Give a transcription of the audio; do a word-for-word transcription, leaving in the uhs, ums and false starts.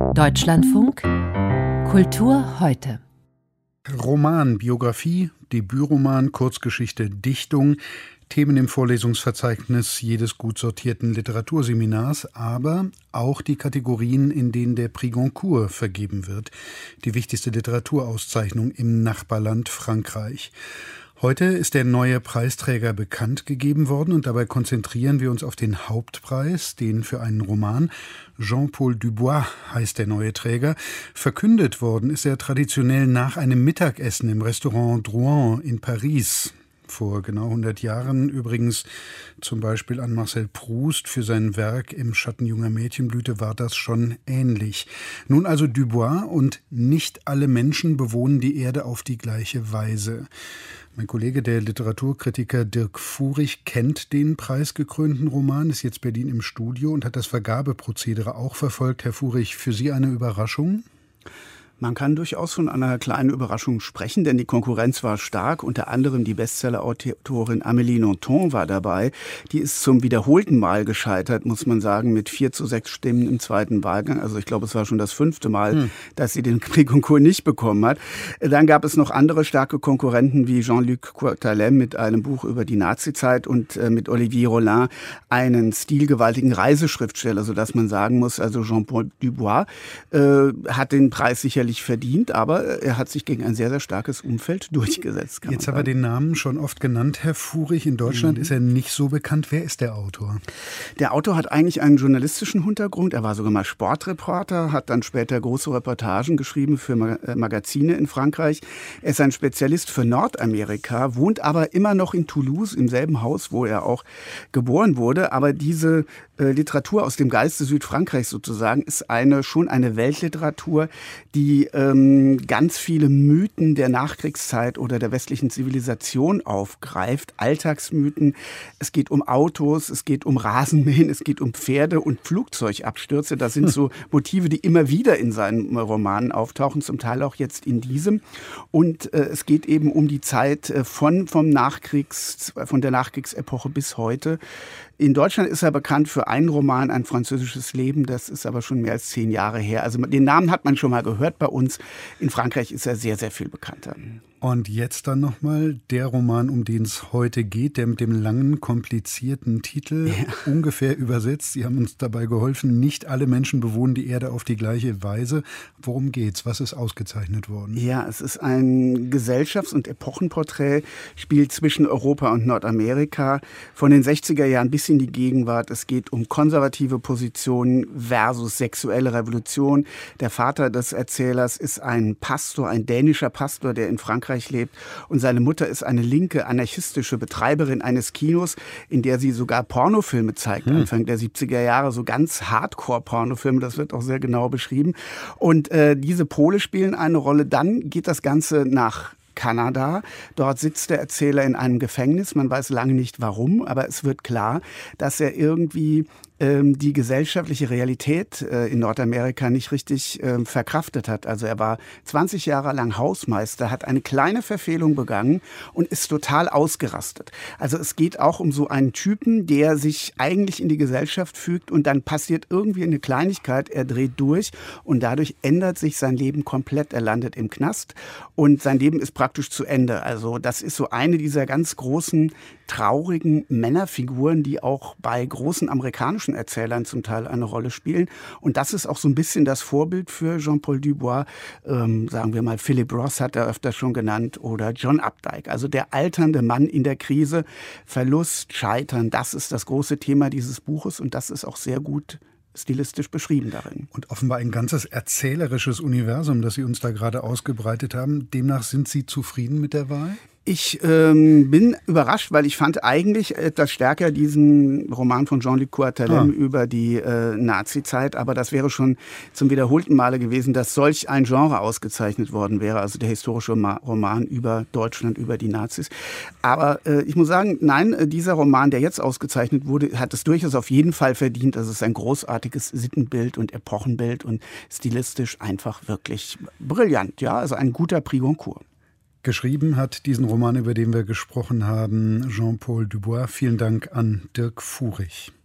Deutschlandfunk Kultur heute. Roman, Biografie, Debütroman, Kurzgeschichte, Dichtung, Themen im Vorlesungsverzeichnis jedes gut sortierten Literaturseminars, aber auch die Kategorien, in denen der Prix Goncourt vergeben wird, die wichtigste Literaturauszeichnung im Nachbarland Frankreich. Heute ist der neue Preisträger bekannt gegeben worden und dabei konzentrieren wir uns auf den Hauptpreis, den für einen Roman. Jean-Paul Dubois heißt der neue Träger. Verkündet worden ist er traditionell nach einem Mittagessen im Restaurant Drouin in Paris. Vor genau hundert Jahren übrigens zum Beispiel an Marcel Proust für sein Werk Im Schatten junger Mädchenblüte war das schon ähnlich. Nun also Dubois und nicht alle Menschen bewohnen die Erde auf die gleiche Weise. Mein Kollege, der Literaturkritiker Dirk Furich, kennt den preisgekrönten Roman, ist jetzt Berlin im Studio und hat das Vergabeprozedere auch verfolgt. Herr Furich, für Sie eine Überraschung? Man kann durchaus von einer kleinen Überraschung sprechen, denn die Konkurrenz war stark. Unter anderem die Bestseller-Autorin Amélie Nothomb war dabei. Die ist zum wiederholten Mal gescheitert, muss man sagen, mit vier zu sechs Stimmen im zweiten Wahlgang. Also ich glaube, es war schon das fünfte Mal, hm. dass sie den Prix Goncourt nicht bekommen hat. Dann gab es noch andere starke Konkurrenten wie Jean-Luc Courtalem mit einem Buch über die Nazizeit und äh, mit Olivier Rollin einen stilgewaltigen Reiseschriftsteller, sodass man sagen muss, also Jean-Paul Dubois äh, hat den Preis sicherlich verdient, aber er hat sich gegen ein sehr, sehr starkes Umfeld durchgesetzt. Jetzt haben wir den Namen schon oft genannt, Herr Furich. In Deutschland mhm. ist er nicht so bekannt. Wer ist der Autor? Der Autor hat eigentlich einen journalistischen Hintergrund. Er war sogar mal Sportreporter, hat dann später große Reportagen geschrieben für Magazine in Frankreich. Er ist ein Spezialist für Nordamerika, wohnt aber immer noch in Toulouse, im selben Haus, wo er auch geboren wurde. Aber diese äh, Literatur aus dem Geiste Südfrankreichs sozusagen ist eine schon eine Weltliteratur, die ähm, ganz viele Mythen der Nachkriegszeit oder der westlichen Zivilisation aufgreift, Alltagsmythen. Es geht um Autos, es geht um Rasenmähen, es geht um Pferde und Flugzeugabstürze. Das sind so Motive, die immer wieder in seinen Romanen auftauchen, zum Teil auch jetzt in diesem. Und äh, es geht eben um die Zeit äh, von, vom Nachkriegs, von der Nachkriegsepoche bis heute. In Deutschland ist er bekannt für einen Roman, Ein französisches Leben. Das ist aber schon mehr als zehn Jahre her. Also den Namen hat man schon mal gehört bei uns. In Frankreich ist er sehr, sehr viel bekannter. Und jetzt dann nochmal der Roman, um den es heute geht, der mit dem langen, komplizierten Titel, ja. ungefähr übersetzt. Sie haben uns dabei geholfen, nicht alle Menschen bewohnen die Erde auf die gleiche Weise. Worum geht's? Was ist ausgezeichnet worden? Ja, es ist ein Gesellschafts- und Epochenporträt, spielt zwischen Europa und Nordamerika, von den sechziger Jahren bis in die Gegenwart. Es geht um konservative Positionen versus sexuelle Revolution. Der Vater des Erzählers ist ein Pastor, ein dänischer Pastor, der in Frankreich lebt. Und seine Mutter ist eine linke, anarchistische Betreiberin eines Kinos, in der sie sogar Pornofilme zeigt, hm. Anfang der siebziger Jahre, so ganz Hardcore-Pornofilme, das wird auch sehr genau beschrieben. Und äh, diese Pole spielen eine Rolle. Dann geht das Ganze nach Kanada. Dort sitzt der Erzähler in einem Gefängnis. Man weiß lange nicht warum, aber es wird klar, dass er irgendwie ähm, die gesellschaftliche Realität äh, in Nordamerika nicht richtig äh, verkraftet hat. Also er war zwanzig Jahre lang Hausmeister, hat eine kleine Verfehlung begangen und ist total ausgerastet. Also es geht auch um so einen Typen, der sich eigentlich in die Gesellschaft fügt und dann passiert irgendwie eine Kleinigkeit, er dreht durch und dadurch ändert sich sein Leben komplett. Er landet im Knast und sein Leben ist praktisch zu Ende. Also das ist so eine dieser ganz großen, traurigen Männerfiguren, die auch bei großen amerikanischen Erzählern zum Teil eine Rolle spielen. Und das ist auch so ein bisschen das Vorbild für Jean-Paul Dubois. Ähm, sagen wir mal, Philip Roth hat er öfter schon genannt oder John Updike. Also der alternde Mann in der Krise, Verlust, Scheitern, das ist das große Thema dieses Buches und das ist auch sehr gut stilistisch beschrieben darin. Und offenbar ein ganzes erzählerisches Universum, das Sie uns da gerade ausgebreitet haben. Demnach sind Sie zufrieden mit der Wahl? Ich ähm, bin überrascht, weil ich fand eigentlich etwas stärker diesen Roman von Jean-Luc Courtalem ah. über die äh, Nazi-Zeit, aber das wäre schon zum wiederholten Male gewesen, dass solch ein Genre ausgezeichnet worden wäre, also der historische Roman über Deutschland, über die Nazis. Aber äh, ich muss sagen, nein, dieser Roman, der jetzt ausgezeichnet wurde, hat es durchaus auf jeden Fall verdient. Das ist ein großartiges Sittenbild und Epochenbild und stilistisch einfach wirklich brillant. Ja, also ein guter Prix Goncourt. Geschrieben hat diesen Roman, über den wir gesprochen haben, Jean-Paul Dubois. Vielen Dank an Dirk Furich.